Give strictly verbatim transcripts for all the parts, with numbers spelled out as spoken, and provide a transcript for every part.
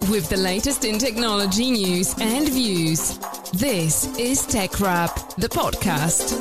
with the latest in technology news and views. This is Tech Wrap, the podcast.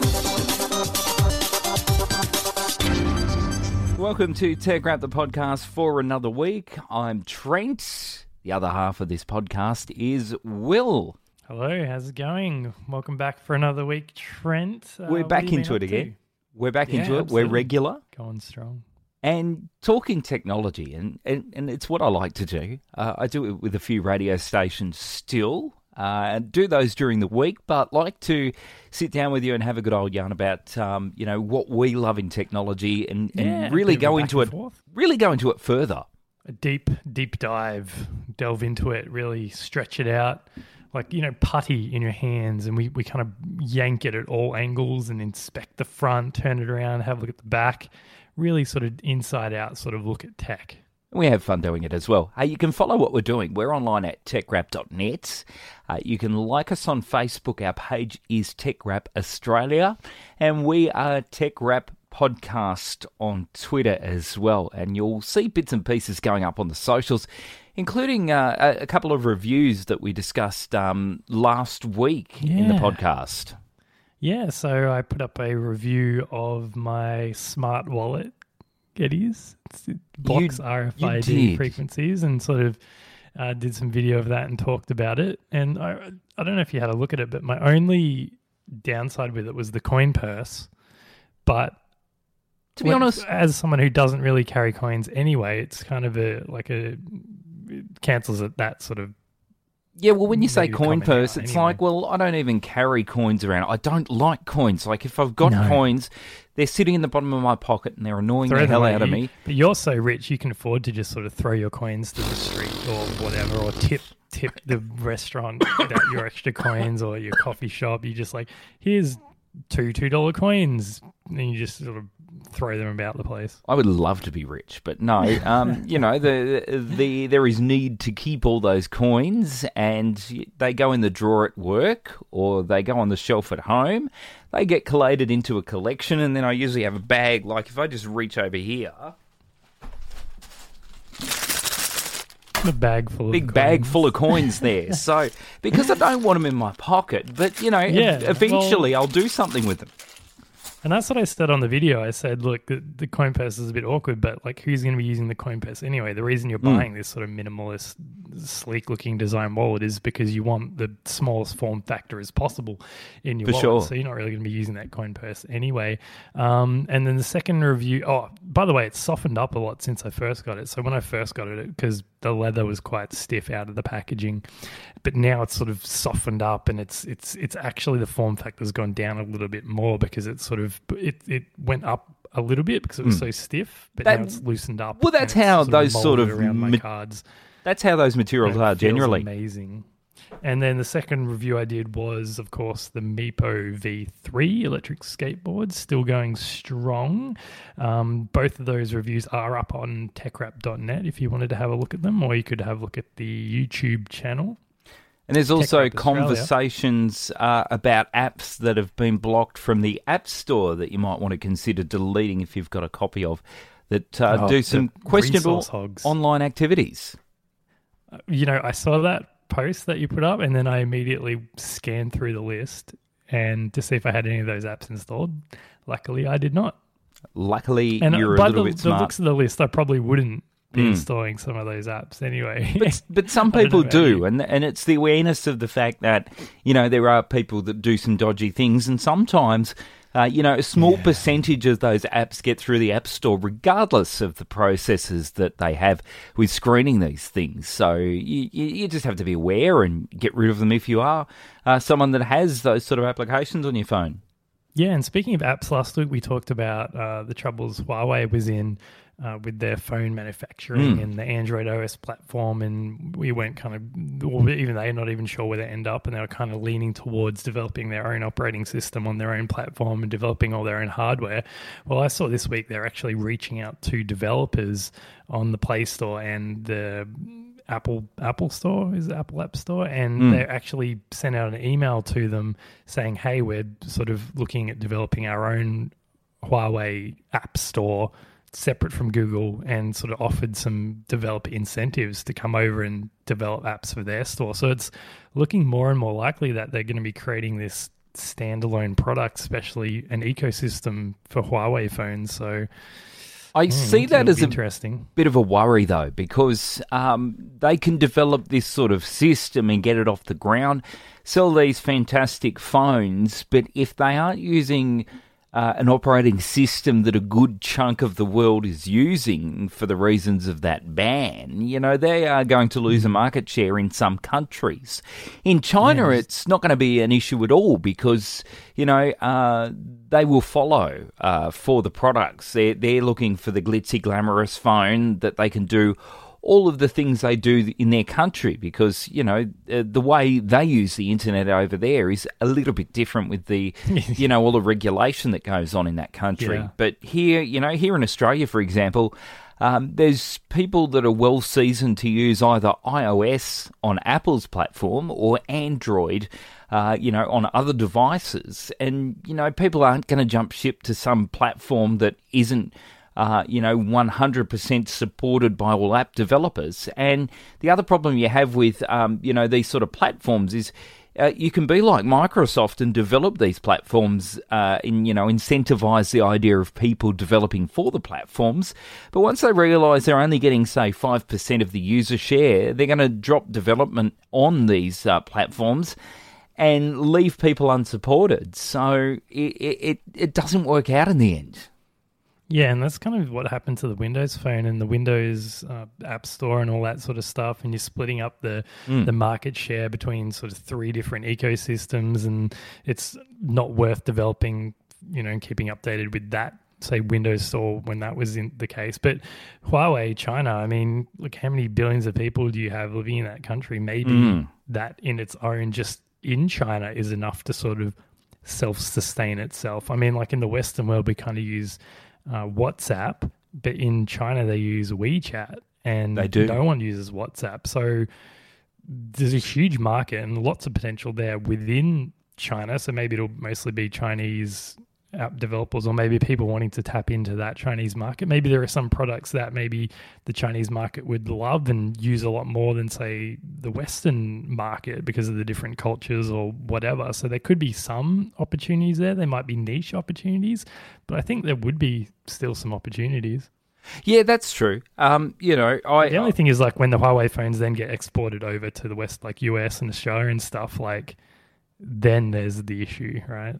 Welcome to Tech Wrap, the podcast for another week. I'm Trent. The other half of this podcast is Will. Hello, how's it going? Welcome back for another week, Trent. Uh, We're back into it again. To? We're back yeah, into it. Absolutely. We're regular. Going strong. And talking technology, and, and, and it's what I like to do. Uh, I do it with a few radio stations still, uh, and do those during the week, but like to sit down with you and have a good old yarn about, um, you know, what we love in technology and, and yeah, really go into it, forth. really go into it further. A deep, deep dive, delve into it, really stretch it out. Like, you know, putty in your hands, and we, we kind of yank it at all angles and inspect the front, turn it around, have a look at the back. Really sort of inside out sort of look at tech. We have fun doing it as well. Hey, you can follow what we're doing. We're online at tech wrap dot net. Uh, you can like us on Facebook. Our page is TechWrap Australia. And we are TechWrap Podcast on Twitter as well. And you'll see bits and pieces going up on the socials, including uh, a, a couple of reviews that we discussed um, last week yeah. in the podcast. Yeah, so I put up a review of my smart wallet. It is. It blocks You- R F you I D did. frequencies, and sort of uh, did some video of that and talked about it. And I, I don't know if you had a look at it, but my only downside with it was the coin purse. But To be when- honest, as someone who doesn't really carry coins anyway, it's kind of a like a it cancels it that sort of. yeah, well, when you say Negative coin comment purse, out it's anyway. like, well, I don't even carry coins around. I don't like coins. Like, if I've got No. coins, they're sitting in the bottom of my pocket and they're annoying Throw the them hell away. out of You- me. But you're so rich, you can afford to just sort of throw your coins to the street or whatever, or tip tip the restaurant that your extra coins, or your coffee shop. You just like, here's two two dollar coins, and you just sort of throw them about the place. I would love to be rich, but no. Um, you know, the the there is need to keep all those coins, and they go in the drawer at work, or they go on the shelf at home. They get collated into a collection, and then I usually have a bag. Like, if I just reach over here, A bag full of big coins. bag full of coins there. So, because I don't want them in my pocket, but, you know, Yeah, ev- eventually I'll do something with them. And that's what I said on the video. I said, look, the, the coin purse is a bit awkward, but like, who's going to be using the coin purse anyway? The reason you're Mm. buying this sort of minimalist, sleek-looking design wallet is because you want the smallest form factor as possible in your For wallet. sure. So you're not really going to be using that coin purse anyway. Um, and then the second review, oh, by the way, it's softened up a lot since I first got it. So when I first got it, because the leather was quite stiff out of the packaging, but now it's sort of softened up, and it's it's it's actually the form factor's gone down a little bit more because it's sort of it it went up a little bit because it was Mm. so stiff, but That- now it's loosened up. well, that's and it's how sort those sort molded of around my ma- cards. That's how those materials And it are feels generally. amazing. And then the second review I did was, of course, the Meepo V three electric skateboard, still going strong. Um, both of those reviews are up on tech wrap dot net if you wanted to have a look at them, or you could have a look at the YouTube channel. And there's also Wrap Australia. conversations uh, about apps that have been blocked from the App Store that you might want to consider deleting if you've got a copy of, that uh, Oh, do the some questionable resource hogs. online activities. You know, I saw that post that you put up, and then I immediately scanned through the list and to see if I had any of those apps installed. Luckily, I did not. Luckily, And you're a by little the, bit the smart. looks of the list, I probably wouldn't be Mm. installing some of those apps anyway. But, but some I don't know people about do, you. and and it's the awareness of the fact that, you know, there are people that do some dodgy things, and sometimes, uh, you know, a small Yeah. percentage of those apps get through the App Store, regardless of the processes that they have with screening these things. So you, you you just have to be aware and get rid of them if you are uh, someone that has those sort of applications on your phone. Yeah, and speaking of apps, last week we talked about uh, the troubles Huawei was in uh, with their phone manufacturing Mm. and the Android O S platform, and we went kind of, or even they're not even sure where they end up, and they were kind of leaning towards developing their own operating system on their own platform and developing all their own hardware. Well, I saw this week they're actually reaching out to developers on the Play Store and the Apple Apple Store, is it Apple App Store, and Mm. they actually sent out an email to them saying, hey, we're sort of looking at developing our own Huawei App Store separate from Google and sort of offered some developer incentives to come over and develop apps for their store. So it's looking more and more likely that they're going to be creating this standalone product, especially an ecosystem for Huawei phones. So I mm, see that as a interesting. bit of a worry, though, because um, they can develop this sort of system and get it off the ground, sell these fantastic phones, but if they aren't using uh, an operating system that a good chunk of the world is using for the reasons of that ban, you know, they are going to lose a market share in some countries. In China, yes. It's not going to be an issue at all because, you know, uh, they will follow uh, for the products. They're, they're looking for the glitzy, glamorous phone that they can do all of the things they do in their country because, you know, uh, the way they use the internet over there is a little bit different with the, you know, all the regulation that goes on in that country. Yeah. But here, you know, here in Australia, for example, um, there's people that are well seasoned to use either iOS on Apple's platform or Android, uh, you know, on other devices. And, you know, people aren't going to jump ship to some platform that isn't Uh, you know, one hundred percent supported by all app developers. And the other problem you have with, um, you know, these sort of platforms is uh, you can be like Microsoft and develop these platforms uh, and, you know, incentivize the idea of people developing for the platforms. But once they realize they're only getting, say, five percent of the user share, they're going to drop development on these uh, platforms and leave people unsupported. So it, it, it doesn't work out in the end. Yeah, and that's kind of what happened to the Windows Phone and the Windows uh, App Store and all that sort of stuff. And you're splitting up the mm. the market share between sort of three different ecosystems, and it's not worth developing, you know, and keeping updated with that, say, Windows Store when that was in the case. But Huawei, China, I mean, look, how many billions of people do you have living in that country? Maybe mm. that in its own, just in China, is enough to sort of self-sustain itself. I mean, like in the Western world, we kind of use Uh, WhatsApp, but in China they use WeChat, and they do. No one uses WhatsApp. So there's a huge market and lots of potential there within China. So maybe it'll mostly be Chinese app developers, or maybe people wanting to tap into that Chinese market. Maybe there are some products that maybe the Chinese market would love and use a lot more than, say, the Western market because of the different cultures or whatever. So there could be some opportunities there. They might be niche opportunities, but I think there would be still some opportunities. Yeah, that's true. Um, you know, I the only thing is, like, when the Huawei phones then get exported over to the West, like U S and Australia and stuff, like, then there's the issue, right?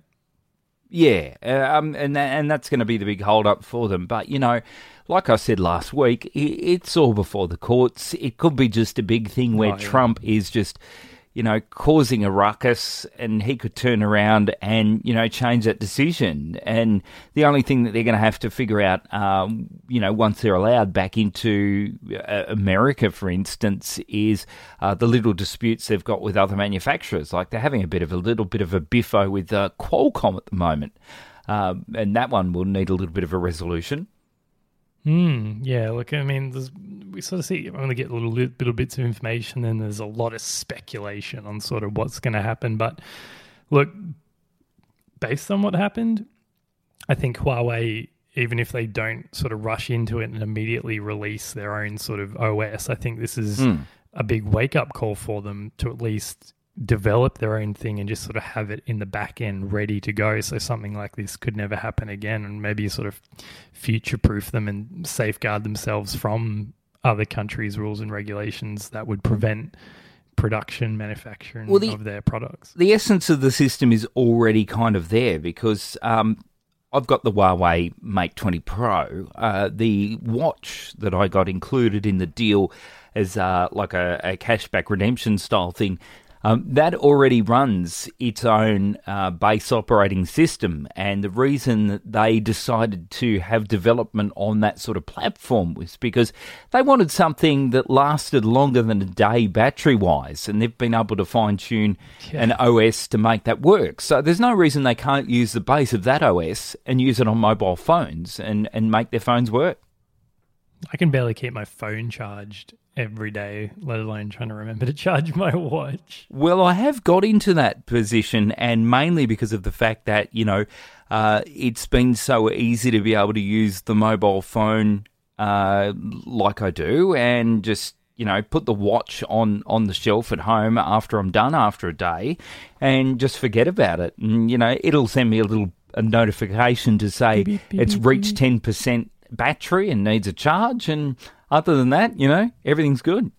Yeah, um, and that, and that's going to be the big hold-up for them. But, you know, like I said last week, it's all before the courts. It could be just a big thing where oh, yeah. Trump is just, you know, causing a ruckus, and he could turn around and, you know, change that decision. And the only thing that they're going to have to figure out, um, you know, once they're allowed back into uh, America, for instance, is uh, the little disputes they've got with other manufacturers. Like they're having a bit of a little bit of a biffo with uh, Qualcomm at the moment. Um, and that one will need a little bit of a resolution. Mm, yeah, look, I mean, there's, we sort of see, only get little little bits of information, and there's a lot of speculation on sort of what's going to happen. But look, based on what happened, I think Huawei, even if they don't sort of rush into it and immediately release their own sort of O S, I think this is mm. a big wake-up call for them to at least develop their own thing and just sort of have it in the back end ready to go, so something like this could never happen again, and maybe sort of future-proof them and safeguard themselves from other countries' rules and regulations that would prevent production, manufacturing well, the, of their products. The essence of the system is already kind of there, because um, I've got the Huawei Mate twenty Pro. Uh, the watch that I got included in the deal as uh, like a, a cashback redemption style thing, Um, that already runs its own uh, base operating system, and the reason that they decided to have development on that sort of platform was because they wanted something that lasted longer than a day battery-wise, and they've been able to fine-tune yeah. an O S to make that work. So there's no reason they can't use the base of that O S and use it on mobile phones and, and make their phones work. I can barely keep my phone charged, every day, let alone trying to remember to charge my watch. Well, I have got into that position, and mainly because of the fact that, you know, uh, it's been so easy to be able to use the mobile phone uh, like I do, and just, you know, put the watch on, on the shelf at home after I'm done after a day and just forget about it. And, you know, it'll send me a little a notification to say beep, beep, it's beep, reached beep. ten percent battery and needs a charge, and other than that, you know, everything's good.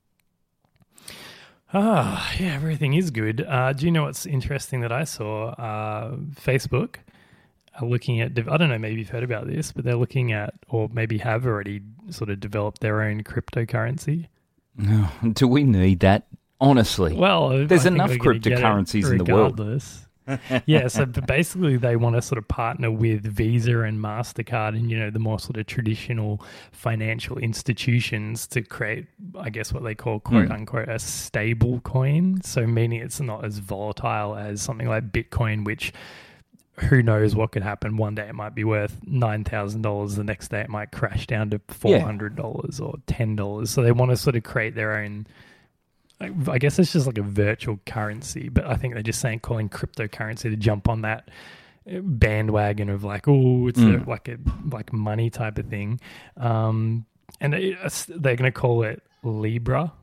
Ah, yeah, everything is good. Uh, do you know what's interesting that I saw? Uh, Facebook are looking at, I don't know, maybe you've heard about this, but they're looking at, or maybe have already sort of developed their own cryptocurrency. No, do we need that? Honestly. Well, there's enough cryptocurrencies in the world. Yeah, so basically they want to sort of partner with Visa and MasterCard and, you know, the more sort of traditional financial institutions to create, I guess, what they call, quote mm. unquote, a stable coin. So meaning it's not as volatile as something like Bitcoin, which who knows what could happen. One day it might be worth nine thousand dollars. The next day it might crash down to four hundred dollars yeah. or ten dollars. So they want to sort of create their own, I guess it's just like a virtual currency, but I think they're just saying calling cryptocurrency to jump on that bandwagon of like, oh, it's mm. a, like a like money type of thing. Um, and they, they're going to call it Libra.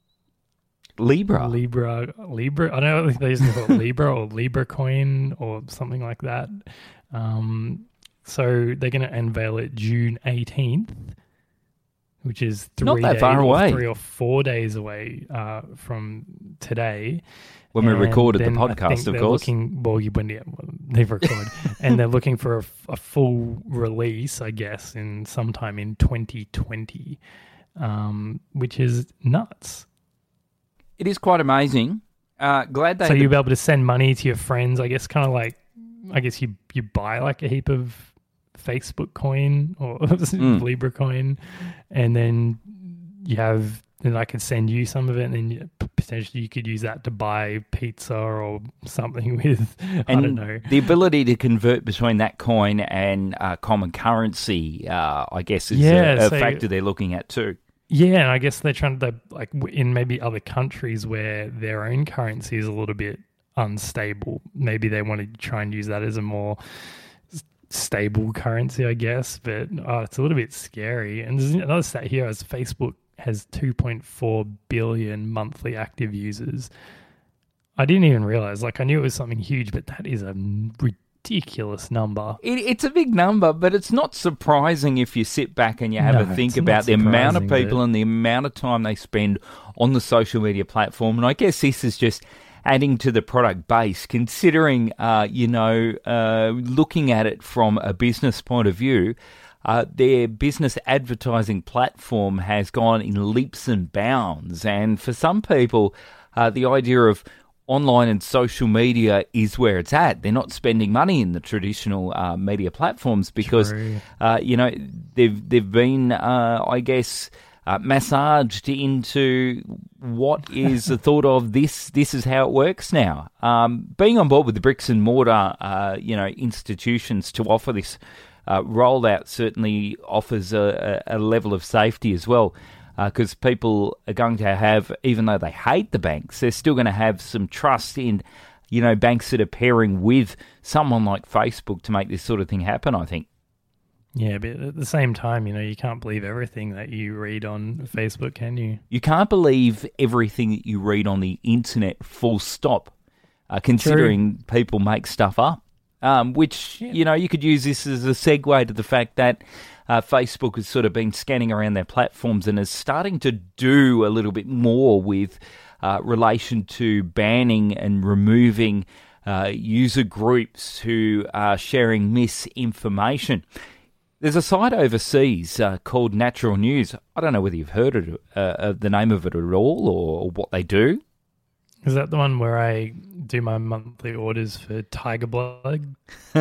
Libra? Libra. Libra. I don't know if they just call it Libra or Libra coin or something like that. Um, so they're going to unveil it June eighteenth. Which is three Not that days, far away. three or four days away uh, from today. When we and recorded the podcast, of course. Looking, well, you, when, yeah, well, they've recorded. And they're looking for a, a full release, I guess, in sometime in twenty twenty, um, which is nuts. It is quite amazing. Uh, glad they... So you'll be able to send money to your friends, I guess, kind of like, I guess you, you buy like a heap of Facebook coin or mm. Libra coin, and then you have, and I could send you some of it, and then you, potentially you could use that to buy pizza or something with, and I don't know. The ability to convert between that coin and uh, common currency, uh, I guess, is yeah, a, a so, factor they're looking at too. Yeah, and I guess they're trying to, like, in maybe other countries where their own currency is a little bit unstable, maybe they want to try and use that as a more stable currency, I guess, but oh, it's a little bit scary. And there's another stat here as Facebook has two point four billion monthly active users. I didn't even realize, like, I knew it was something huge, but that is a ridiculous number. It, it's a big number, but it's not surprising if you sit back and you have no, a think about the amount of people and the amount of time they spend on the social media platform. And I guess this is just adding to the product base, considering, uh, you know, uh, looking at it from a business point of view, uh, their business advertising platform has gone in leaps and bounds. And for some people, uh, the idea of online and social media is where it's at. They're not spending money in the traditional uh, media platforms because, uh, you know, they've, they've been, uh, I guess... Uh, massaged into what is the thought of this. This is how it works now. Um, being on board with the bricks and mortar, uh, you know, institutions to offer this uh, rollout certainly offers a, a level of safety as well, because uh, people are going to have, even though they hate the banks, they're still going to have some trust in, you know, banks that are pairing with someone like Facebook to make this sort of thing happen, I think. Yeah, but at the same time, you know, you can't believe everything that you read on Facebook, can you? You can't believe everything that you read on the internet, full stop, uh, considering True. people make stuff up, um, which, yeah. you know, you could use this as a segue to the fact that uh, Facebook has sort of been scanning around their platforms and is starting to do a little bit more with uh, relation to banning and removing uh, user groups who are sharing misinformation. There's a site overseas uh, called Natural News. I don't know whether you've heard of, uh, of the name of it at all or what they do. Is that the one where I do my monthly orders for tiger blood?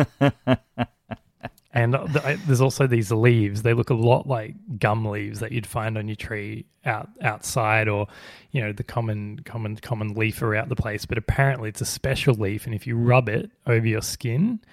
And the, I, there's also these leaves. They look a lot like gum leaves that you'd find on your tree out outside, or, you know, the common common common leaf around the place. But apparently it's a special leaf, and if you rub it over your skin,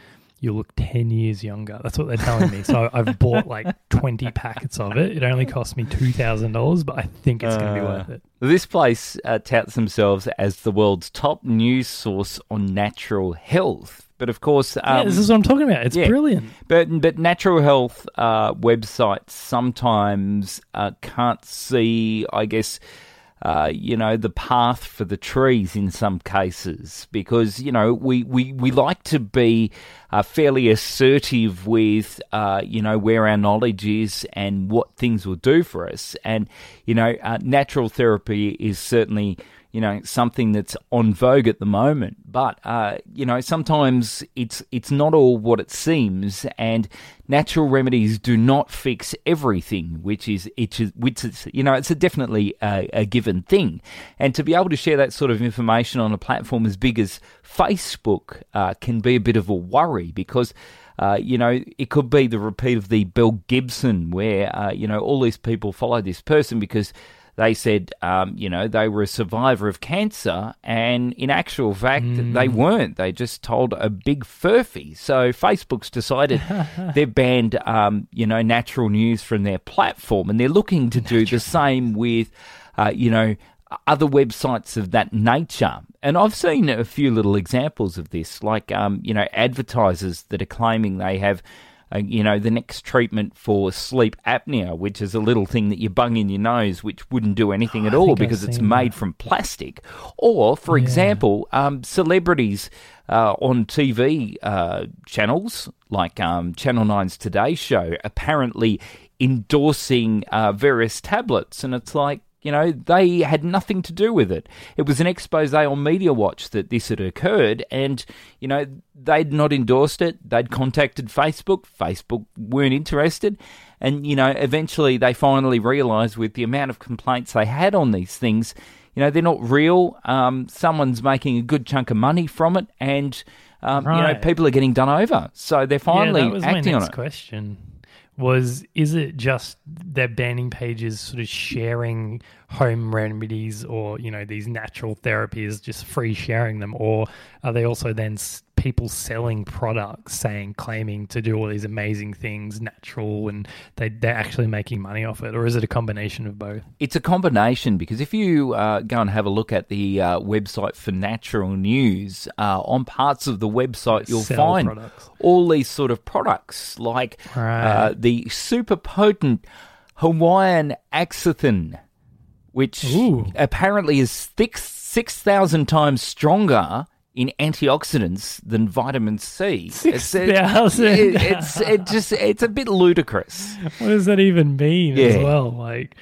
you'll look ten years younger. That's what they're telling me. So I've bought like twenty packets of it. It only cost me two thousand dollars, but I think it's uh, going to be worth it. This place uh, touts themselves as the world's top news source on natural health. But of course... Um, yeah, this is what I'm talking about. It's yeah, brilliant. But but natural health uh, websites sometimes uh, can't see, I guess... Uh, you know, the path for the trees in some cases, because, you know, we, we, we like to be uh, fairly assertive with, uh, you know, where our knowledge is and what things will do for us. And, you know, uh, natural therapy is certainly, you know, something that's on vogue at the moment. But, uh, you know, sometimes it's it's not all what it seems, and natural remedies do not fix everything, which is, it is which is, you know, it's a definitely a, a given thing. And to be able to share that sort of information on a platform as big as Facebook uh, can be a bit of a worry, because Uh, you know, it could be the repeat of the Bill Gibson, where, uh, you know, all these people follow this person because they said, um, you know, they were a survivor of cancer, and in actual fact, mm. they weren't. They just told a big furphy. So Facebook's decided they've banned, um, you know, natural news from their platform, and they're looking to do natural. the same with, uh, you know, other websites of that nature. And I've seen a few little examples of this, like, um, you know, advertisers that are claiming they have, uh, you know, the next treatment for sleep apnea, which is a little thing that you bung in your nose, which wouldn't do anything oh, at all because it's made that. from plastic. Or, for yeah. example, um, celebrities uh, on T V uh, channels, like um, Channel nine's Today Show, apparently endorsing uh, various tablets. And it's like, you know, they had nothing to do with it. It was an expose on Media Watch that this had occurred, and, you know, they'd not endorsed it. They'd contacted Facebook. Facebook weren't interested. And, you know, eventually they finally realised, with the amount of complaints they had on these things, you know, they're not real. Um, someone's making a good chunk of money from it, and, um, right. you know, people are getting done over. So they're finally yeah, that was acting my on next it. Question. Was, is it just they're banning pages sort of sharing home remedies or, you know, these natural therapies, just free sharing them? Or are they also then s- people selling products, saying, claiming to do all these amazing things, natural, and they, they're actually making money off it? Or is it a combination of both? It's a combination, because if you uh, go and have a look at the uh, website for natural news, uh, on parts of the website you'll Sell find products. all these sort of products, like right. uh, the super potent Hawaiian Axanthin, which Ooh. apparently is six thousand times stronger in antioxidants than vitamin C. Six thousand. It, it's it just it's a bit ludicrous. What does that even mean yeah. as well? Like,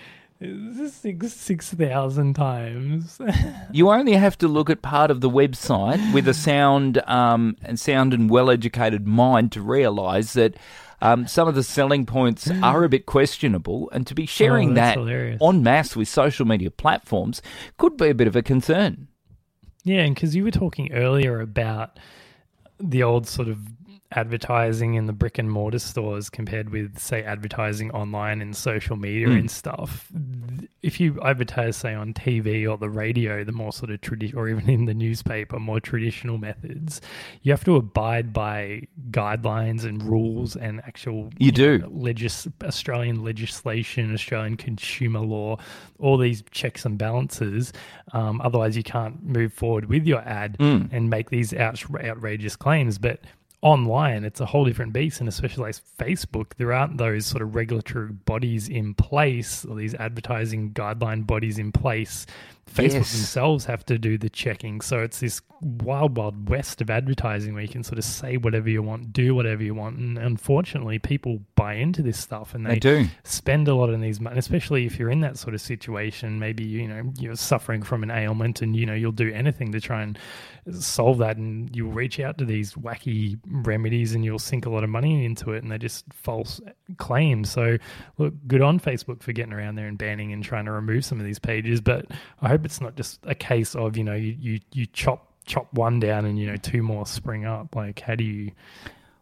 six six thousand times. You only have to look at part of the website with a sound um, and sound and well-educated mind to realise that um, some of the selling points are a bit questionable, and to be sharing oh, that hilarious. en masse with social media platforms could be a bit of a concern. Yeah, and because you were talking earlier about the old sort of advertising in the brick and mortar stores compared with, say, advertising online and social media mm. and stuff. If you advertise, say, on T V or the radio, the more sort of traditional, or even in the newspaper, more traditional methods, you have to abide by guidelines and rules and actual you, you do know, legis- Australian legislation, Australian consumer law, all these checks and balances. Um, otherwise, you can't move forward with your ad mm. and make these out- outrageous claims. But online, it's a whole different beast, and especially like Facebook, there aren't those sort of regulatory bodies in place, or these advertising guideline bodies in place. Facebook yes. themselves have to do the checking. So it's this wild, wild west of advertising where you can sort of say whatever you want, do whatever you want. And unfortunately, people buy into this stuff, and they, they do spend a lot of these money, especially if you're in that sort of situation. Maybe, you know, you're suffering from an ailment, and, you know, you'll do anything to try and solve that, and you'll reach out to these wacky remedies and you'll sink a lot of money into it, and they're just false claims. So look, good on Facebook for getting around there and banning and trying to remove some of these pages. But I hope it's not just a case of, you know, you, you, you chop chop one down and, you know, two more spring up. Like, how do you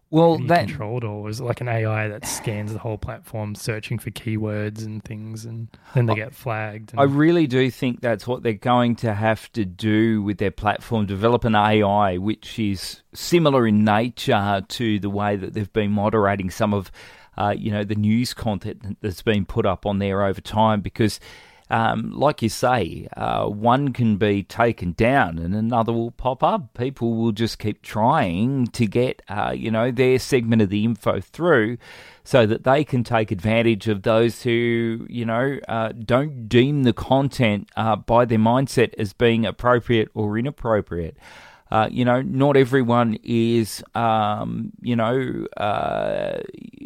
Well, Are you that controlled, or is it like an A I that scans the whole platform, searching for keywords and things, and then they get flagged? And... I really do think that's what they're going to have to do with their platform, develop an A I which is similar in nature to the way that they've been moderating some of, uh, you know, the news content that's been put up on there over time, because Um, like you say, uh, one can be taken down and another will pop up. People will just keep trying to get, uh, you know, their segment of the info through so that they can take advantage of those who, you know, uh, don't deem the content uh, by their mindset as being appropriate or inappropriate. Uh, you know, not everyone is, um, you know, uh,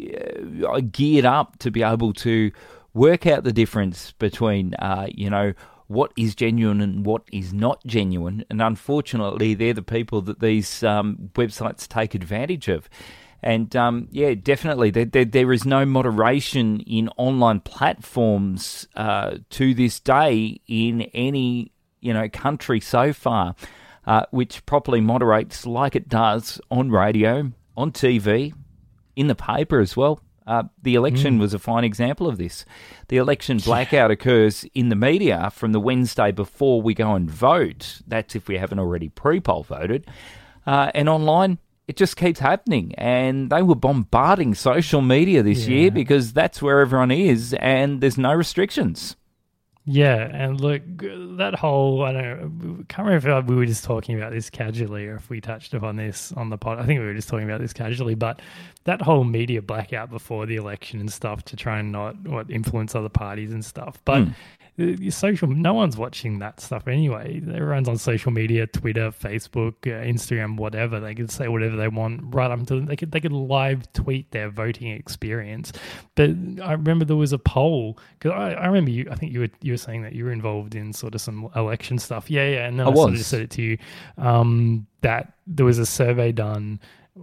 geared up to be able to work out the difference between, uh, you know, what is genuine and what is not genuine. And unfortunately, they're the people that these um, websites take advantage of. And, um, yeah, definitely, there, there, there is no moderation in online platforms uh, to this day in any, you know, country so far, uh, which properly moderates like it does on radio, on T V, in the paper as well. Uh, the election mm. was a fine example of this. The election blackout occurs in the media from the Wednesday before we go and vote. That's if we haven't already pre-poll voted. Uh, and online, it just keeps happening. And they were bombarding social media this yeah. year because that's where everyone is and there's no restrictions. Yeah, and look, that whole, I don't know, I can't remember if we were just talking about this casually or if we touched upon this on the pod. I think we were just talking about this casually, but that whole media blackout before the election and stuff to try and not what influence other parties and stuff. But mm. your social, no one's watching that stuff anyway. Everyone's on social media, Twitter, Facebook, uh, Instagram, whatever. They can say whatever they want right up to, they could, they could live tweet their voting experience. But I remember there was a poll, because I, I remember you, I think you were, you were saying that you were involved in sort of some election stuff. Yeah, yeah. And then I, I sort of just said it to you, um, that there was a survey done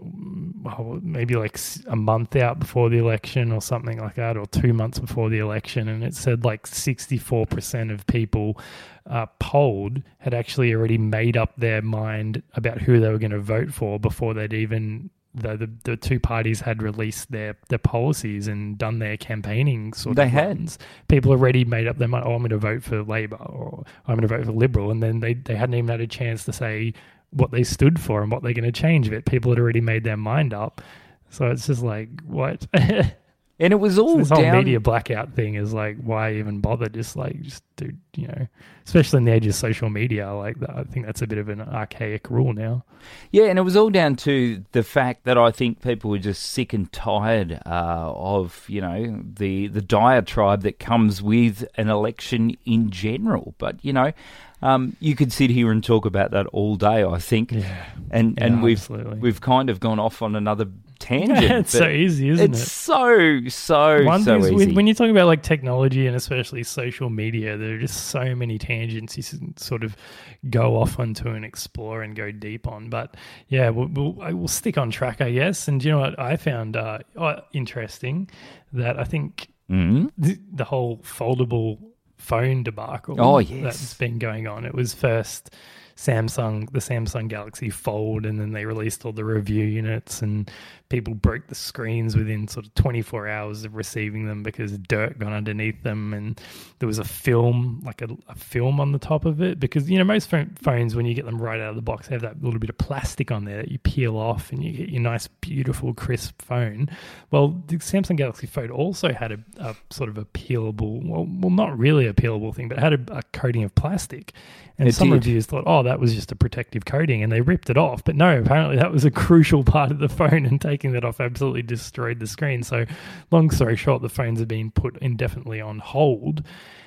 maybe like a month out before the election or something like that, or two months before the election, and it said like sixty-four percent of people uh, polled had actually already made up their mind about who they were going to vote for before they'd even the, the the two parties had released their their policies and done their campaigning sort they of had runs. People already made up their mind, oh, I'm going to vote for Labor or I'm going to vote for Liberal, and then they they hadn't even had a chance to say what they stood for and what they're going to change of it. People had already made their mind up. So it's just like, what? And it was all so this whole down... media blackout thing is like, why even bother? Just like, just do, you know, especially in the age of social media, like that, I think that's a bit of an archaic rule now. Yeah, and it was all down to the fact that I think people were just sick and tired uh, of, you know, the, the diatribe that comes with an election in general. But, you know, Um, you could sit here and talk about that all day, I think, yeah. and and yeah, we've absolutely. we've kind of gone off on another tangent. It's so easy, isn't it's it? It's so so One so easy. When, when you're talking about like technology and especially social media, there are just so many tangents you can sort of go off onto and explore and go deep on. But yeah, we'll we'll, we'll stick on track, I guess. And you know what I found uh, interesting, that I think mm-hmm. the, the whole foldable phone debacle oh, yes. that's been going on. It was first Samsung, the Samsung Galaxy Fold, and then they released all the review units and people broke the screens within sort of twenty-four hours of receiving them because dirt got underneath them, and there was a film, like a, a film on the top of it, because, you know, most phone, phones, when you get them right out of the box, they have that little bit of plastic on there that you peel off and you get your nice, beautiful, crisp phone. Well, the Samsung Galaxy Fold also had a, a sort of a peelable, well, well, not really a peelable thing, but it had a, a coating of plastic. And it some did. reviewers thought, oh, that was just a protective coating, and they ripped it off. But no, apparently that was a crucial part of the phone, and taking that off absolutely destroyed the screen. So long story short, the phones have been put indefinitely on hold.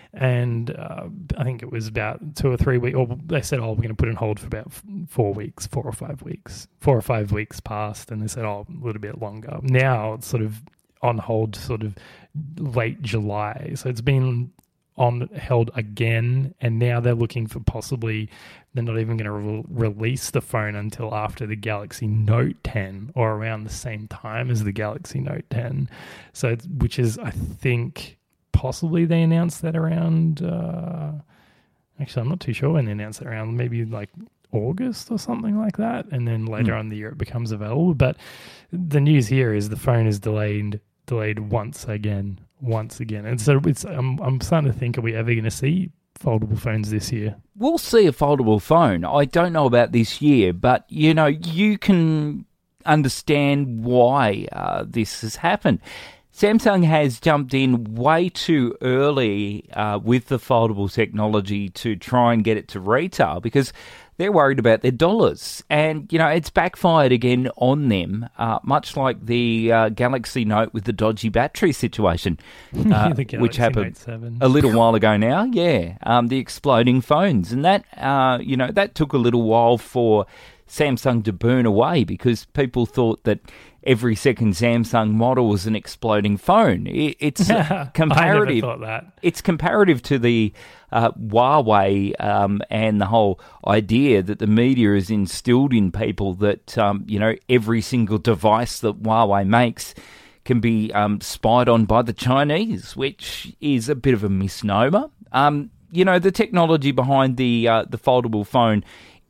And uh, I think it was about two or three weeks, or they said, oh, we're going to put it on hold for about four weeks, four or five weeks. Four or five weeks passed, and they said, oh, a little bit longer. Now it's sort of on hold sort of late July. So it's been on held again, and now they're looking for possibly, they're not even going to re- release the phone until after the Galaxy Note ten, or around the same time as the Galaxy Note ten. So it's, which is, I think, possibly they announced that around uh actually I'm not too sure when they announced it, around maybe like August or something like that, and then later mm. on in the year it becomes available. But the news here is the phone is delayed delayed once again, once again, and so it's I'm I'm starting to think, are we ever going to see foldable phones this year? We'll see a foldable phone. I don't know about this year, but you know, you can understand why uh, this has happened. Samsung has jumped in way too early uh, with the foldable technology to try and get it to retail because they're worried about their dollars. And, you know, it's backfired again on them, uh, much like the uh, Galaxy Note with the dodgy battery situation, uh, which happened a little while ago now. Yeah, um, the exploding phones. And that, uh, you know, that took a little while for Samsung to burn away because people thought that every second Samsung model was an exploding phone. It, it's comparative. I never thought that. It's comparative to the uh, Huawei um, and the whole idea that the media has instilled in people that um, you know, every single device that Huawei makes can be um, spied on by the Chinese, which is a bit of a misnomer. Um, you know, the technology behind the uh, the foldable phone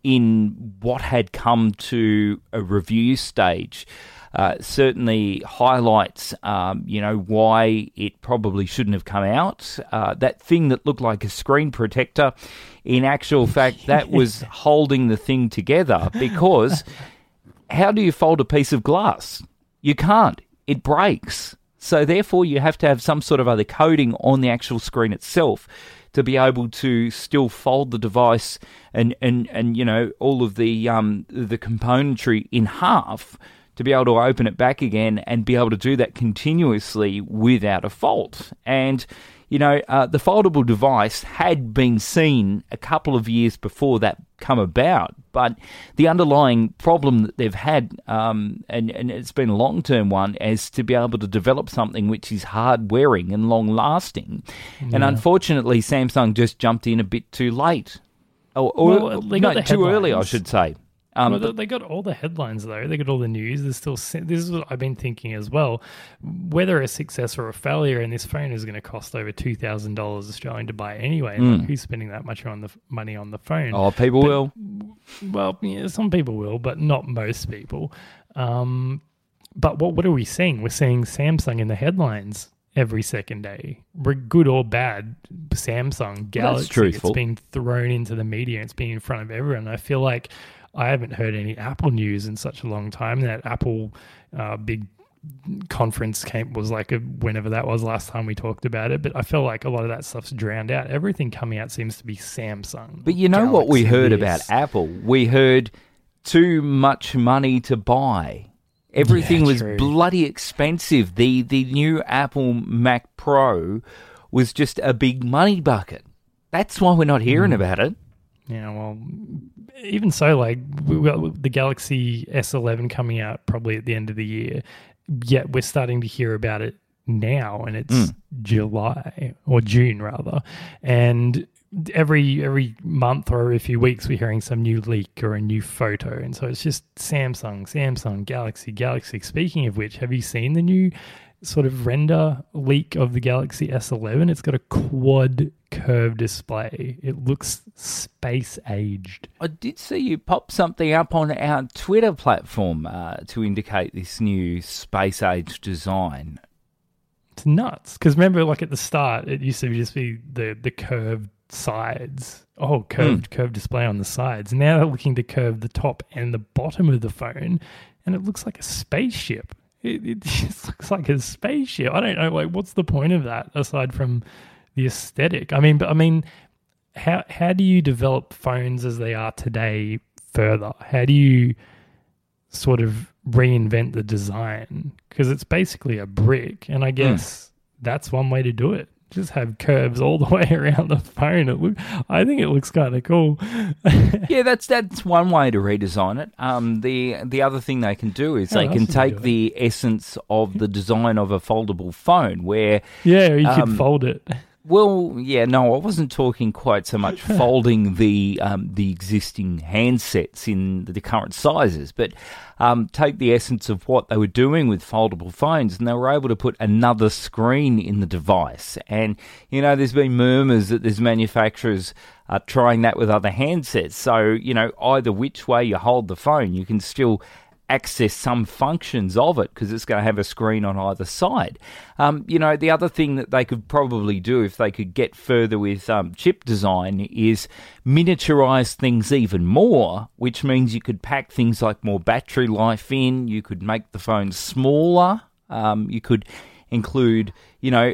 in what had come to a review stage uh, certainly highlights, um, you know, why it probably shouldn't have come out. Uh, that thing that looked like a screen protector, in actual fact, that was holding the thing together, because how do you fold a piece of glass? You can't. It breaks. So therefore, you have to have some sort of other coating on the actual screen itself to be able to still fold the device and, and, and you know, all of the um, the componentry in half to be able to open it back again and be able to do that continuously without a fault. And, you know, uh, the foldable device had been seen a couple of years before that come about, but the underlying problem that they've had, um, and, and it's been a long-term one, is to be able to develop something which is hard-wearing and long-lasting. Yeah. And unfortunately, Samsung just jumped in a bit too late. Or, or well, no, too early, I should say. Um, well, they got all the headlines, though. They got all the news. There's still this is what I've been thinking as well. Whether a success or a failure, and this phone is going to cost over two thousand dollars Australian to buy anyway. Mm. Like, who's spending that much on the money on the phone? Oh, people but, will. Well, yeah, some people will, but not most people. Um, but what what are we seeing? We're seeing Samsung in the headlines every second day. Good or bad, Samsung, Galaxy, it's been thrown into the media. It's been in front of everyone. I feel like I haven't heard any Apple news in such a long time. That Apple uh, big conference came was like a, whenever that was last time we talked about it. But I feel like a lot of that stuff's drowned out. Everything coming out seems to be Samsung. But you know Galaxy what we heard this. about Apple? We heard too much money to buy. Everything yeah, was true. bloody expensive. The the new Apple Mac Pro was just a big money bucket. That's why we're not hearing mm. about it. Yeah, well, even so, like, we got the Galaxy S eleven coming out probably at the end of the year, yet we're starting to hear about it now, and it's mm. July, or June rather, and every every month or every few weeks we're hearing some new leak or a new photo, and so it's just Samsung, Samsung, Galaxy, Galaxy. Speaking of which, have you seen the new sort of render leak of the Galaxy S eleven? It's got a quad curved display. It looks space aged. I did see you pop something up on our Twitter platform uh, to indicate this new space age design. It's nuts, because remember, like at the start, it used to just be the the curved sides. Oh, curved mm. curved display on the sides. Now they're looking to curve the top and the bottom of the phone, and it looks like a spaceship. It, it just looks like a spaceship. I don't know, like, what's the point of that aside from the aesthetic? I mean, but I mean, how how do you develop phones as they are today further? How do you sort of reinvent the design? Because it's basically a brick, and I guess mm. that's one way to do it. Just have curves all the way around the phone. It look, I think it looks kind of cool. Yeah, that's that's one way to redesign it. Um, the the other thing they can do is How they can take the essence of the design of a foldable phone, where yeah, you um, could fold it. Well, yeah, no, I wasn't talking quite so much folding the um, the existing handsets in the current sizes, but um, take the essence of what they were doing with foldable phones, and they were able to put another screen in the device. And, you know, there's been murmurs that there's manufacturers are trying that with other handsets. So, you know, either which way you hold the phone, you can still access some functions of it because it's going to have a screen on either side. Um, you know, the other thing that they could probably do if they could get further with um, chip design is miniaturize things even more, which means you could pack things like more battery life in, you could make the phone smaller, um, you could include, you know,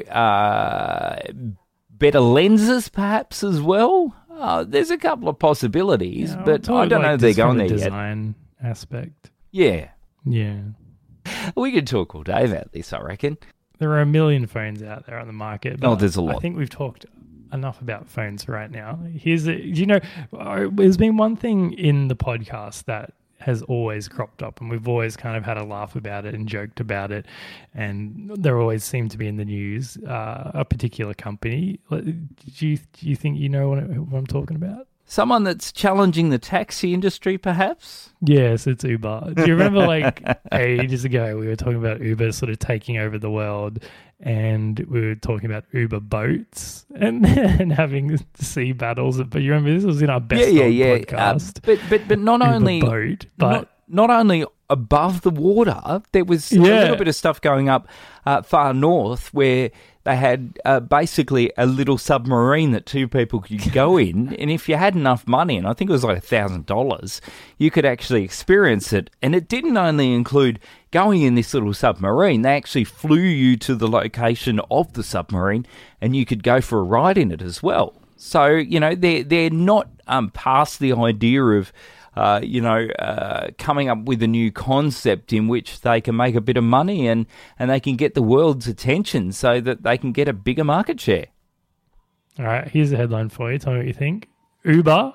uh, better lenses perhaps as well. Uh, there's a couple of possibilities, yeah, but I don't like know if they're going there design yet. Aspect. Yeah. Yeah. We could talk all day about this, I reckon. There are a million phones out there on the market. Oh, there's a lot. I think we've talked enough about phones right now. Here's a, you know, there's been one thing in the podcast that has always cropped up, and we've always kind of had a laugh about it and joked about it, and there always seem to be in the news uh, a particular company. Do you, do you think you know what, what I'm talking about? Someone that's challenging the taxi industry, perhaps? Yes, it's Uber. Do you remember, like, ages ago, we were talking about Uber sort of taking over the world, and we were talking about Uber boats and, and having sea battles. But you remember, this was in our best yeah, yeah, yeah. podcast. Uh, but, but, but not Uber only... boat, but... Not, not only above the water, there was Yeah. a little bit of stuff going up uh, far north where they had uh, basically a little submarine that two people could go in, and if you had enough money, and I think it was like a thousand dollars, you could actually experience it. And it didn't only include going in this little submarine; they actually flew you to the location of the submarine, and you could go for a ride in it as well. So you know they're they're not um, past the idea of. Uh, you know, uh, coming up with a new concept in which they can make a bit of money and, and they can get the world's attention so that they can get a bigger market share. All right, here's the headline for you. Tell me what you think. Uber,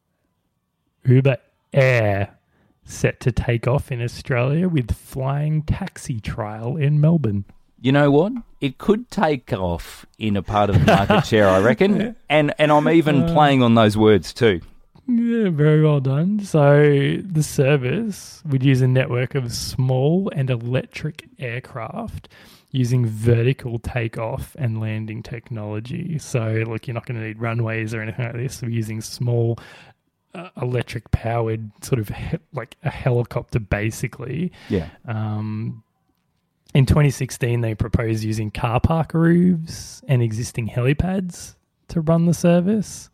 Uber Air set to take off in Australia with flying taxi trial in Melbourne. You know what? It could take off in a part of the market share, I reckon. And, and I'm even uh, playing on those words too. Yeah, very well done. So the service would use a network of small and electric aircraft using vertical takeoff and landing technology. So, look, you're not going to need runways or anything like this. We're using small uh, electric-powered sort of he- like a helicopter, basically. Yeah. Um, in twenty sixteen, they proposed using car park roofs and existing helipads to run the service.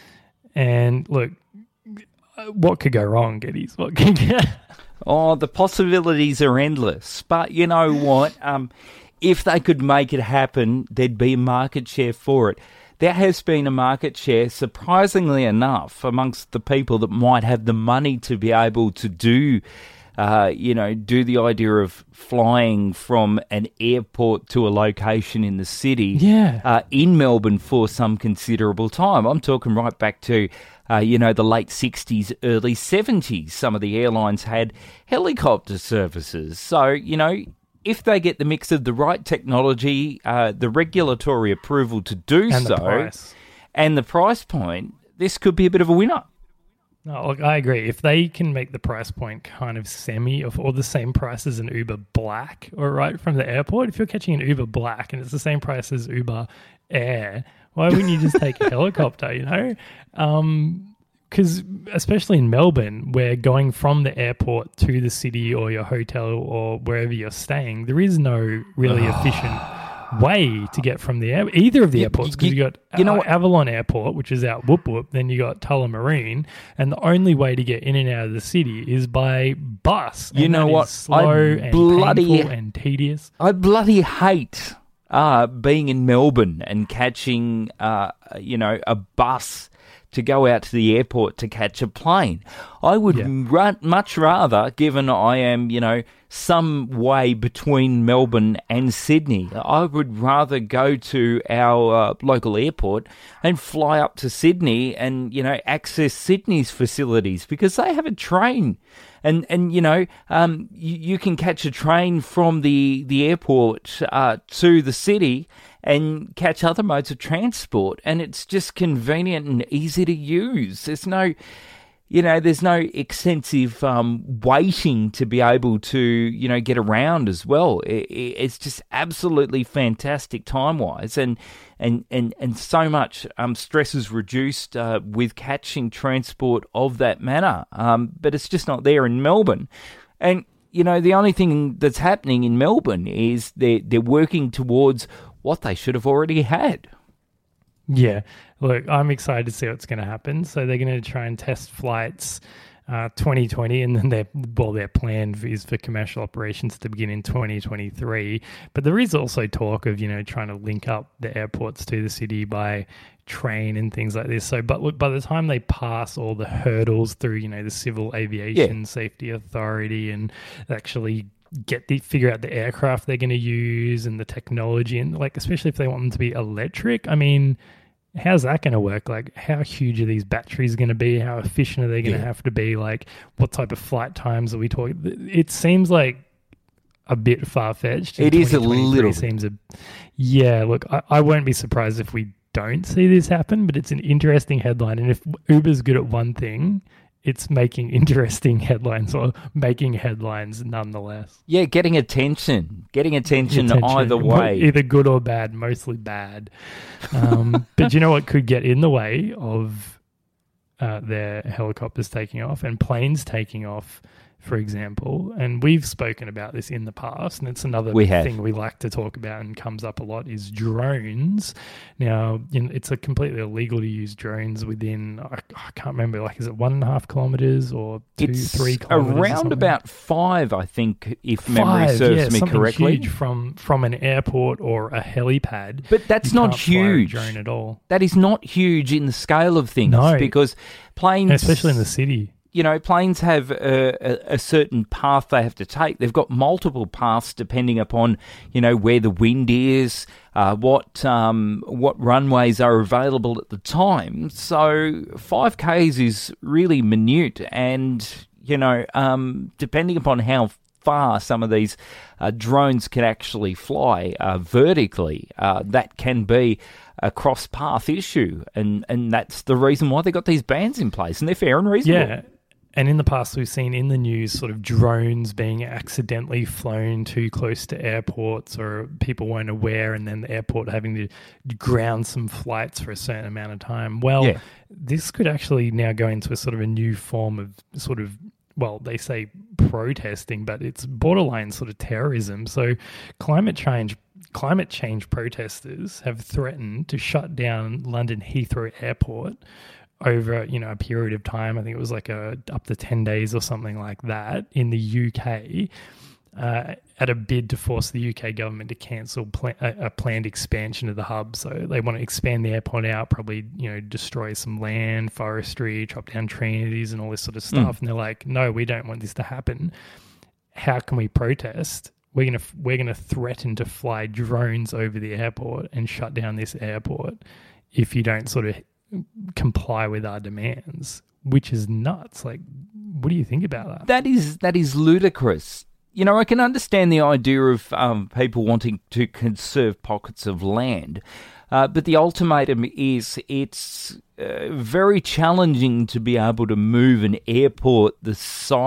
And look, what could go wrong, Geddes? What could go... Oh, the possibilities are endless. But you know what? Um, if they could make it happen, there'd be a market share for it. There has been a market share, surprisingly enough, amongst the people that might have the money to be able to do, uh, you know, do the idea of flying from an airport to a location in the city, yeah. uh, in Melbourne for some considerable time. I'm talking right back to, uh, you know, the late sixties, early seventies. Some of the airlines had helicopter services. So, you know, if they get the mix of the right technology, uh, the regulatory approval to do and so, the price. and the price point, this could be a bit of a winner. No, look, I agree. If they can make the price point kind of semi of or the same price as an Uber Black, or right from the airport, if you're catching an Uber Black and it's the same price as Uber Air, why wouldn't you just take a helicopter, you know? Um, because especially in Melbourne, where going from the airport to the city or your hotel or wherever you're staying, there is no really efficient way to get from the air, either of the You- airports, because you- you, got you know uh, what? Avalon Airport, which is out Whoop Whoop, then you got Tullamarine, and the only way to get in and out of the city is by bus. You and know that is what? slow I and bloody- painful and tedious. I bloody hate uh, being in Melbourne and catching, uh, you know, a bus to go out to the airport to catch a plane. I would Yeah. run, much rather, given I am, you know, some way between Melbourne and Sydney. I would rather go to our uh, local airport and fly up to Sydney and, you know, access Sydney's facilities because they have a train. And, and you know, um, you, you can catch a train from the, the airport uh, to the city and catch other modes of transport. And it's just convenient and easy to use. There's no... You know, there's no extensive um, waiting to be able to, you know, get around as well. It, it, it's just absolutely fantastic time-wise, and and and and so much um, stress is reduced uh, with catching transport of that manner. Um, but it's just not there in Melbourne, and you know, the only thing that's happening in Melbourne is they they're working towards what they should have already had. Yeah, look, I'm excited to see what's going to happen. So they're going to try and test flights uh, twenty twenty, and then their well, their plan is for commercial operations to begin in twenty twenty-three. But there is also talk of, you know, trying to link up the airports to the city by train and things like this. So, but look, by the time they pass all the hurdles through, you know, the Civil Aviation yeah. Safety Authority and actually get the figure out the aircraft they're going to use and the technology, and like especially if they want them to be electric, I mean, how's that going to work? Like, how huge are these batteries going to be? How efficient are they going to yeah. have to be? Like, what type of flight times are we talking? It seems like a bit far-fetched. It is a little seems a yeah look, I, I won't be surprised if we don't see this happen, but it's an interesting headline. And if Uber's good at one thing, it's making interesting headlines, or making headlines nonetheless. Yeah, getting attention. Getting attention, attention. either way. Either good or bad, mostly bad. Um, but you know what could get in the way of uh, their helicopters taking off and planes taking off, for example? And we've spoken about this in the past, and it's another we thing we like to talk about and comes up a lot, is drones. Now, you know, it's a completely illegal to use drones within, I, I can't remember, like, is it one and a half kilometres or two, it's three kilometres? Around about five, I think, if five, memory serves yeah, me something correctly. Huge from, from an airport or a helipad. But that's you not can't fly a huge. drone at all. That is not huge in the scale of things. No. Because planes... And especially in the city. You know, planes have a, a, a certain path they have to take. They've got multiple paths depending upon, you know, where the wind is, uh, what um, what runways are available at the time. So five Ks is really minute, and, you know, um, depending upon how far some of these uh, drones can actually fly uh, vertically, uh, that can be a cross-path issue, and, and that's the reason why they got these bans in place, and they're fair and reasonable. Yeah. And in the past, we've seen in the news sort of drones being accidentally flown too close to airports, or people weren't aware, and then the airport having to ground some flights for a certain amount of time. Well, yeah. this could actually now go into a sort of a new form of sort of, well, they say protesting, but it's borderline sort of terrorism. So climate change climate change protesters have threatened to shut down London Heathrow Airport over, you know, a period of time. I think it was like a up to ten days or something like that in the U K, uh, at a bid to force the U K government to cancel pl- a, a planned expansion of the hub. So they want to expand the airport out, probably, you know, destroy some land, forestry, chop down trees and all this sort of stuff. Mm. And they're like, no, we don't want this to happen. How can we protest? We're gonna we're gonna threaten to fly drones over the airport and shut down this airport if you don't sort of comply with our demands, which is nuts. Like, what do you think about that? That is that is ludicrous. You know, I can understand the idea of um, people wanting to conserve pockets of land, uh, but the ultimatum is it's uh, very challenging to be able to move an airport the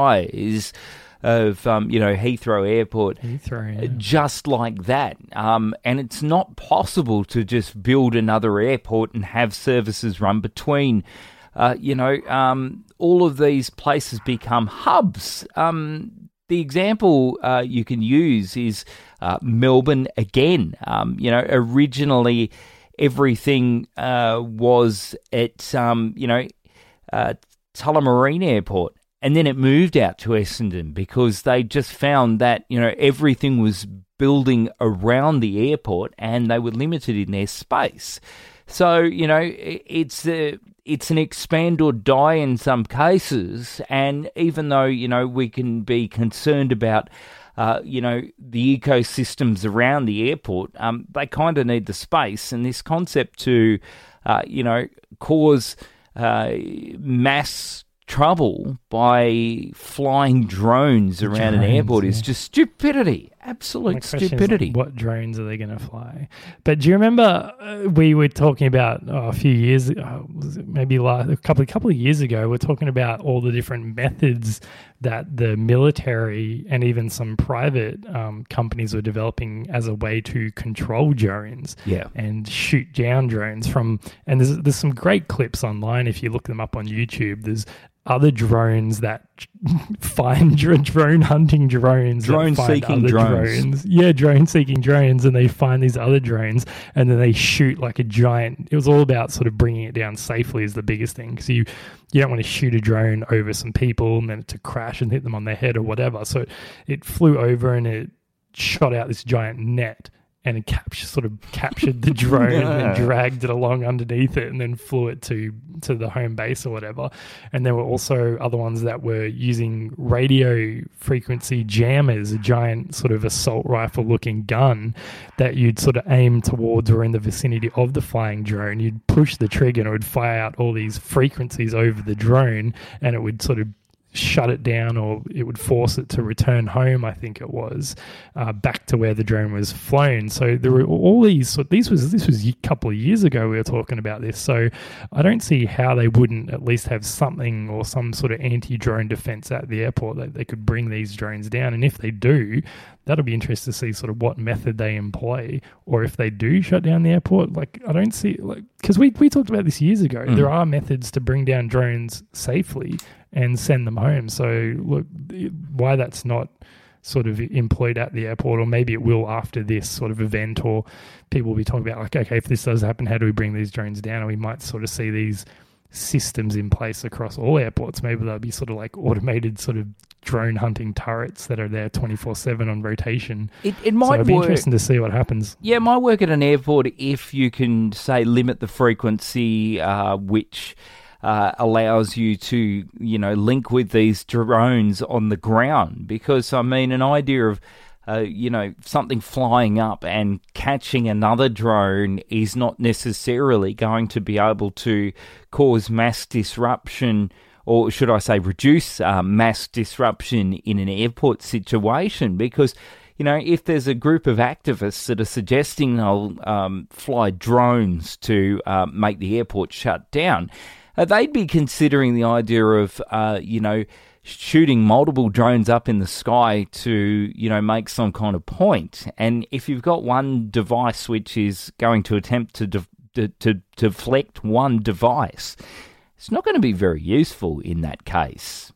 size of, um, you know, Heathrow Airport, Heathrow, yeah. just like that. Um, and it's not possible to just build another airport and have services run between. Uh, you know, um, all of these places become hubs. Um, the example uh, you can use is uh, Melbourne again. Um, you know, originally everything uh, was at, um, you know, uh, Tullamarine Airport. And then it moved out to Essendon because they just found that, you know, everything was building around the airport and they were limited in their space. So, you know, it's a, it's an expand or die in some cases. And even though, you know, we can be concerned about uh, you know, the ecosystems around the airport, um, they kind of need the space. And this concept to, uh, you know, cause uh, mass trouble by flying drones around drones, an airport yeah. is just stupidity. Absolute stupidity. Like, what drones are they going to fly? But do you remember uh, we were talking about oh, a few years ago, was it maybe last, a couple, a couple of years ago, we're talking about all the different methods that the military and even some private um, companies were developing as a way to control drones yeah. and shoot down drones from, and there's, there's some great clips online if you look them up on YouTube. There's other drones that find drone hunting drones, drone seeking drones. drones. Yeah, drone seeking drones, and they find these other drones, and then they shoot like a giant. It was all about sort of bringing it down safely is the biggest thing, because you you don't want to shoot a drone over some people and then to crash and hit them on their head or whatever. So it flew over and it shot out this giant net. And it capture, sort of captured the drone yeah. and dragged it along underneath it and then flew it to, to the home base or whatever. And there were also other ones that were using radio frequency jammers, a giant sort of assault rifle looking gun that you'd sort of aim towards or in the vicinity of the flying drone. You'd push the trigger and it would fire out all these frequencies over the drone, and it would sort of shut it down, or it would force it to return home, I think it was, uh, back to where the drone was flown. So there were all these, so these was, this was a couple of years ago we were talking about this. So I don't see how they wouldn't at least have something or some sort of anti-drone defense at the airport that they could bring these drones down. And if they do, that'll be interesting to see sort of what method they employ, or if they do shut down the airport. Like, I don't see, like, because we, we talked about this years ago. Mm. There are methods to bring down drones safely and send them home. So look, why that's not sort of employed at the airport, or maybe it will after this sort of event, or people will be talking about like, okay, if this does happen, how do we bring these drones down? And we might sort of see these systems in place across all airports. Maybe they'll be sort of like automated sort of drone hunting turrets that are there twenty-four seven on rotation. It, it might so it'll be work. Interesting to see what happens. Yeah, it might work at an airport if you can, say, limit the frequency uh, which uh, allows you to, you know, link with these drones on the ground. Because, I mean, an idea of Uh, you know, something flying up and catching another drone is not necessarily going to be able to cause mass disruption, or should I say reduce uh, mass disruption in an airport situation. Because, you know, if there's a group of activists that are suggesting they'll um, fly drones to uh, make the airport shut down, uh, they'd be considering the idea of, uh, you know, shooting multiple drones up in the sky to, you know, make some kind of point. And if you've got one device which is going to attempt to de- to, to deflect one device, it's not going to be very useful in that case.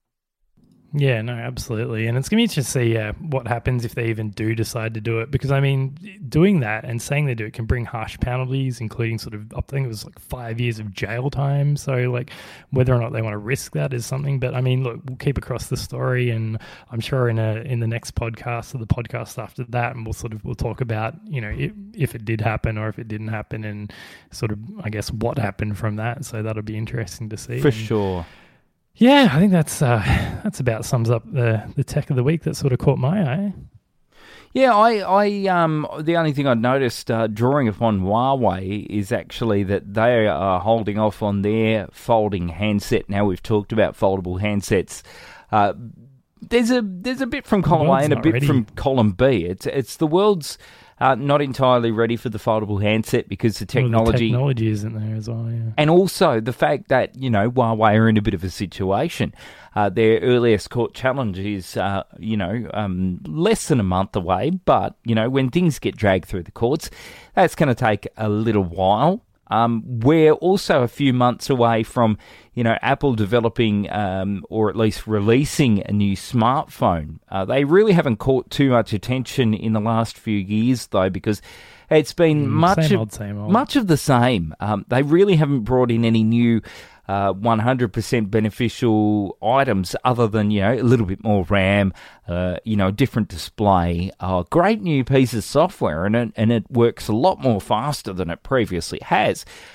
Yeah, no, absolutely. And it's going to be interesting to see uh, what happens if they even do decide to do it. Because, I mean, doing that and saying they do it can bring harsh penalties, including sort of, I think it was like five years of jail time. So, like, whether or not they want to risk that is something. But, I mean, look, we'll keep across the story. And I'm sure in a in the next podcast or the podcast after that, and we'll sort of, we'll talk about, you know, if, if it did happen or if it didn't happen, and sort of, I guess, what happened from that. So that'll be interesting to see. For and, sure. Yeah, I think that's uh, that's about sums up the, the tech of the week that sort of caught my eye. Yeah, I, I um, the only thing I'd noticed uh, drawing upon Huawei is actually that they are holding off on their folding handset. Now we've talked about foldable handsets. Uh, there's a there's a bit from column A and a bit ready. from column B. It's it's the world's Uh, not entirely ready for the foldable handset because the technology... Well, the technology isn't there as well, yeah. And also the fact that, you know, Huawei are in a bit of a situation. Uh, their earliest court challenge is, uh, you know, um, less than a month away. But, you know, when things get dragged through the courts, that's going to take a little while. Um, we're also a few months away from, you know, Apple developing um, or at least releasing a new smartphone. Uh, they really haven't caught too much attention in the last few years, though, because it's been mm, much, same of, old, same old. much of the same. Um, they really haven't brought in any new uh, one hundred percent beneficial items other than, you know, a little bit more RAM, uh, you know, a different display, a great new piece of software, and it, and it works a lot more faster than it previously has.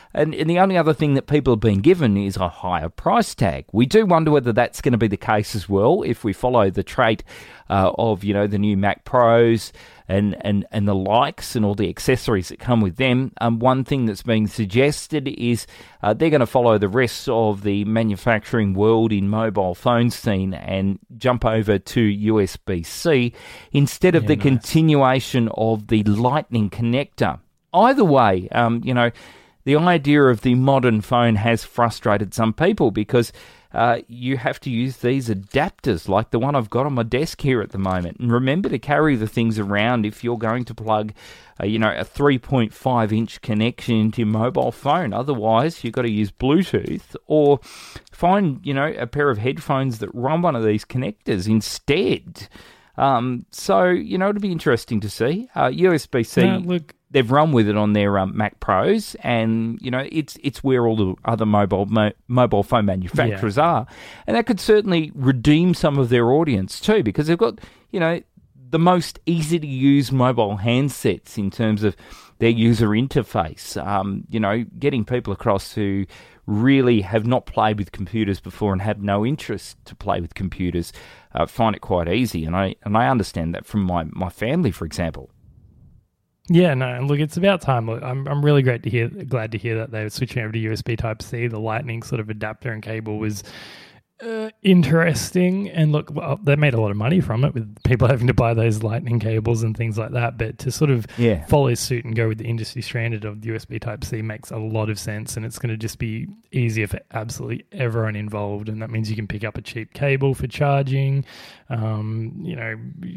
And, and the only other thing that people have been given is a higher price tag. We do wonder whether that's going to be the case as well if we follow the trait uh, of, you know, the new Mac Pros and, and, and the likes and all the accessories that come with them. Um, one thing that's being suggested is uh, they're going to follow the rest of the manufacturing world in mobile phone scene and jump over to U S B C instead of yeah, the nice. continuation of the Lightning connector. Either way, um, you know, the idea of the modern phone has frustrated some people because uh, you have to use these adapters like the one I've got on my desk here at the moment. And remember to carry the things around if you're going to plug, uh, you know, a three point five inch connection into your mobile phone. Otherwise, you've got to use Bluetooth or find, you know, a pair of headphones that run one of these connectors instead. Um, so, you know, it'll be interesting to see. Uh, U S B C... No, look, they've run with it on their um, Mac Pros, and you know it's it's where all the other mobile mo- mobile phone manufacturers yeah. are, and that could certainly redeem some of their audience too, because they've got you know the most easy to use mobile handsets in terms of their user interface. Um, you know, getting people across who really have not played with computers before and have no interest to play with computers uh, find it quite easy, and I and I understand that from my my family, for example. Yeah, no, and look, it's about time. Look, I'm I'm really great to hear, glad to hear that they're switching over to U S B Type C. The Lightning sort of adapter and cable was uh, interesting, and look, well, they made a lot of money from it with people having to buy those Lightning cables and things like that. But to sort of yeah. follow suit and go with the industry standard of U S B Type C makes a lot of sense, and it's going to just be easier for absolutely everyone involved. And that means you can pick up a cheap cable for charging, um, you know,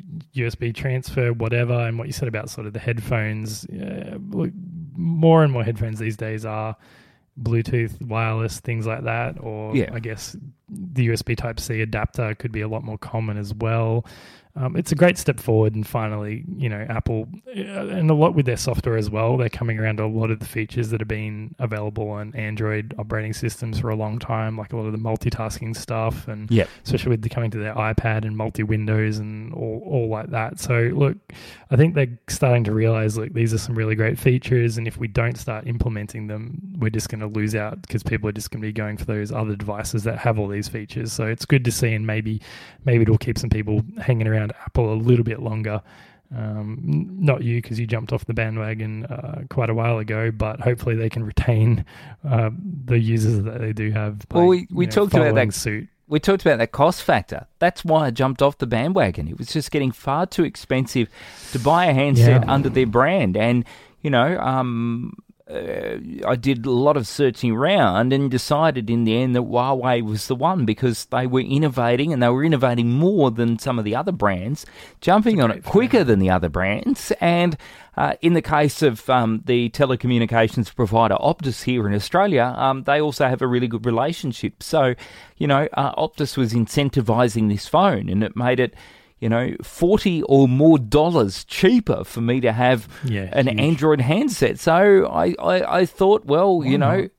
U S B transfer, whatever. And what you said about sort of the headphones, uh, look, more and more headphones these days are Bluetooth, wireless, things like that, or yeah. I guess the U S B Type C adapter could be a lot more common as well. Um, it's a great step forward, and finally, you know, Apple, uh, and a lot with their software as well, they're coming around to a lot of the features that have been available on Android operating systems for a long time, like a lot of the multitasking stuff, and yep. especially with the coming to their iPad and multi-windows and all, all like that. So, look, I think they're starting to realize, look, these are some really great features, and if we don't start implementing them, we're just going to lose out because people are just going to be going for those other devices that have all these features. So it's good to see, and maybe maybe it'll keep some people hanging around Apple a little bit longer. Um, not you, because you jumped off the bandwagon uh, quite a while ago, but hopefully they can retain uh, the users that they do have. By, well, we, we you know, talked about that suit. We talked about that cost factor. That's why I jumped off the bandwagon. It was just getting far too expensive to buy a handset yeah. under their brand, and you know, um, uh, I did a lot of searching around and decided in the end that Huawei was the one because they were innovating, and they were innovating more than some of the other brands, jumping on it quicker phone. than the other brands. And uh, in the case of um, the telecommunications provider Optus here in Australia, um, they also have a really good relationship. So, you know, uh, Optus was incentivizing this phone, and it made it, you know, forty or more dollars cheaper for me to have yeah, an huge. Android handset. So I, I, I thought, well, Why you know, not?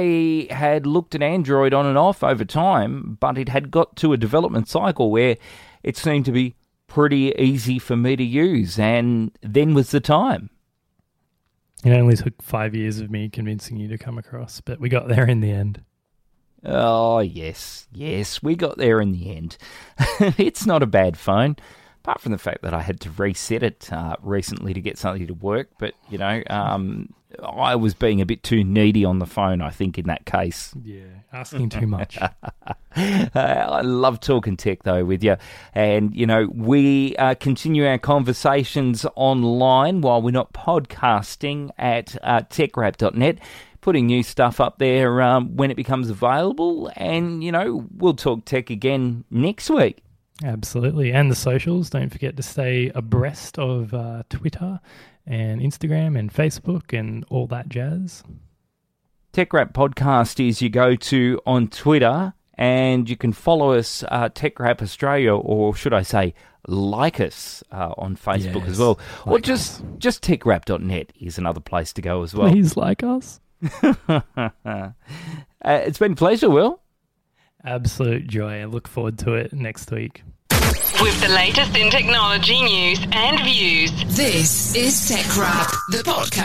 I had looked at Android on and off over time, but it had got to a development cycle where it seemed to be pretty easy for me to use, and then was the time. It only took five years of me convincing you to come across, but we got there in the end. Oh, yes, yes, we got there in the end. It's not a bad phone, apart from the fact that I had to reset it uh, recently to get something to work. But, you know, um, I was being a bit too needy on the phone, I think, in that case. Yeah, asking too much. uh, I love talking tech, though, with you. And, you know, we uh, continue our conversations online while we're not podcasting at uh, tech wrap dot net. Putting new stuff up there um, when it becomes available. And, you know, we'll talk tech again next week. Absolutely. And the socials. Don't forget to stay abreast of uh, Twitter and Instagram and Facebook and all that jazz. Tech Wrap Podcast is you go to on Twitter, and you can follow us, uh, Tech Wrap Australia, or should I say, like us uh, on Facebook yes, as well. like or just, just tech wrap dot net is another place to go as well. Please like us. uh, it's been a pleasure, Will. Absolute joy. I look forward to it next week. With the latest in technology news and views, this is Tech Wrap, the podcast.